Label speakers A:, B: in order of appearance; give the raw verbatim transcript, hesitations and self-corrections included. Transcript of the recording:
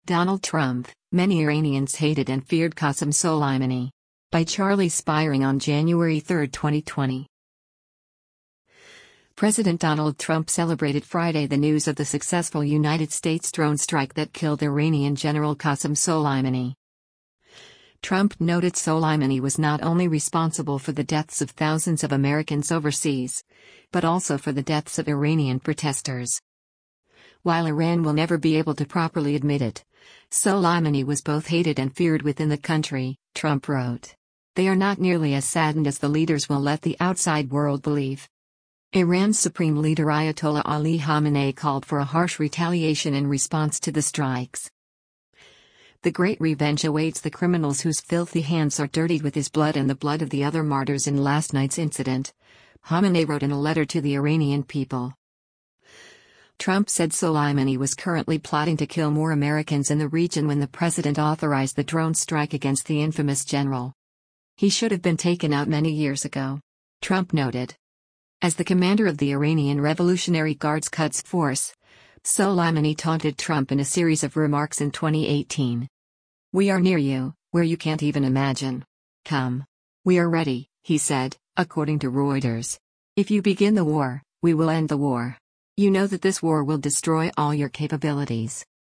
A: Donald Trump, many Iranians hated and feared Qasem Soleimani. By Charlie Spiring on January third, twenty twenty. President Donald Trump celebrated Friday the news of the successful United States drone strike that killed Iranian General Qasem Soleimani. Trump noted Soleimani was not only responsible for the deaths of thousands of Americans overseas, but also for the deaths of Iranian protesters. While Iran will never be able to properly admit it, Soleimani was both hated and feared within the country, Trump wrote. They are not nearly as saddened as the leaders will let the outside world believe. Iran's Supreme Leader Ayatollah Ali Khamenei called for a harsh retaliation in response to the strikes. The great revenge awaits the criminals whose filthy hands are dirtied with his blood and the blood of the other martyrs in last night's incident, Khamenei wrote in a letter to the Iranian people. Trump said Soleimani was currently plotting to kill more Americans in the region when the president authorized the drone strike against the infamous general. He should have been taken out many years ago, Trump noted. As the commander of the Iranian Revolutionary Guard's Quds Force, Soleimani taunted Trump in a series of remarks in twenty eighteen. "We are near you, where you can't even imagine. Come. We are ready," he said, according to Reuters. "If you begin the war, we will end the war. You know that this war will destroy all your capabilities."